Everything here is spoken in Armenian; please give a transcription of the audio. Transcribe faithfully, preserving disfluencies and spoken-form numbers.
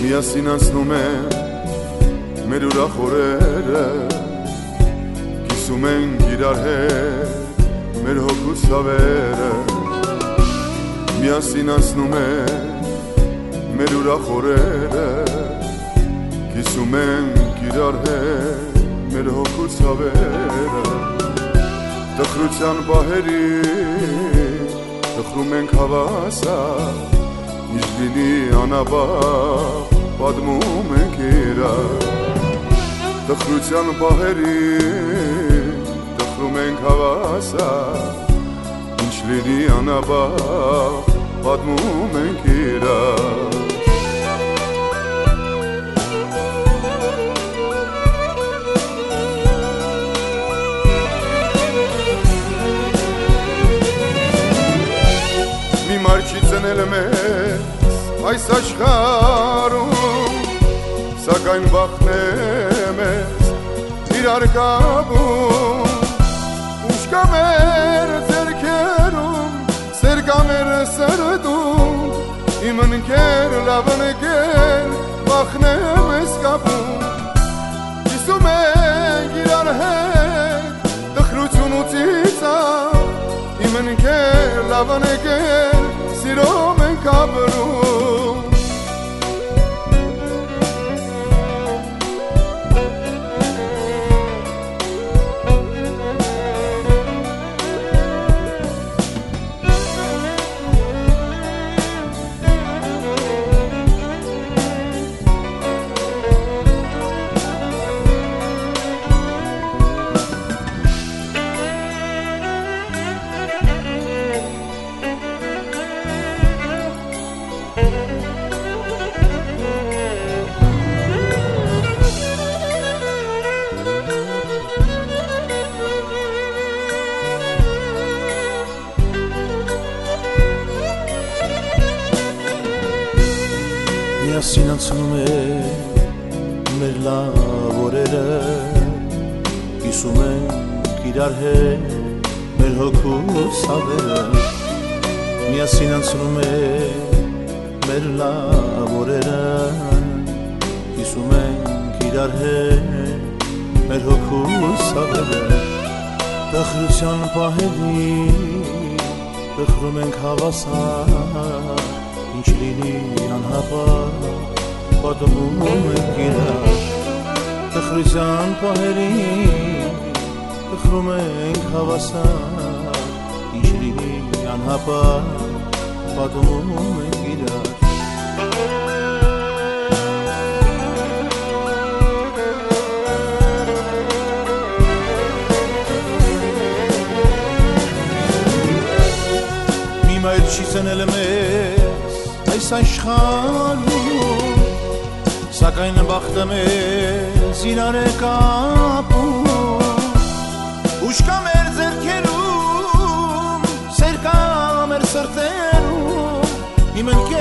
միասինացնում են մեր ուրախորերը, կիսում ենք իրար հետ մեր հոգուց ցավերը, միասինացնում են մեր ուրախորերը, կիսում ենք իրար հետ մեր հոգուց ցավերը, տխրության պահերին տխրում ենք հավասար, ինչ լինի անաբար պատմում ենք իրար, տխրության պահերին տխրում ենք հավասար, ինչ լինի անաբար պատմում ենք իրար. Մի մարդ չի ծնել մեզ այս աշխարհում, սակայն վախն է մեզ իրար կապում, ուշ կա մեր ձեռքերում, սեր կա մեր սրտում, իմ ընկեր լավ ընկեր վախն է մեզ կապում, կիսում ենք իրար հետ տխրություն ու ծիծաղ, իմ ընկեր լավ ընկեր սիրով ենք ապրում. Միասինացնում է մեր լավ օրերը, կիսում ենք իրար հետ մեր հոգուց ցավերը, միասինացնում է մեր լավ օրերը, կիսում ենք իրար հետ մեր հոգուց ցավերը, տխրության պահերին տխրում ենք հավասար, ինչ լինի անհապար պատմում ենք իրար, տխրության պահերին տխրում ենք հավասար, ինչ լինի անհապար պատմում ենք իրար. Մի մայր չի ծնել մեզ այս աշխարհում, սակայն բախտը մեզ իրար է կապում, ուշ կա մեր ձեռքերում, սեր կա մեր սրտերում, իմ ընկեր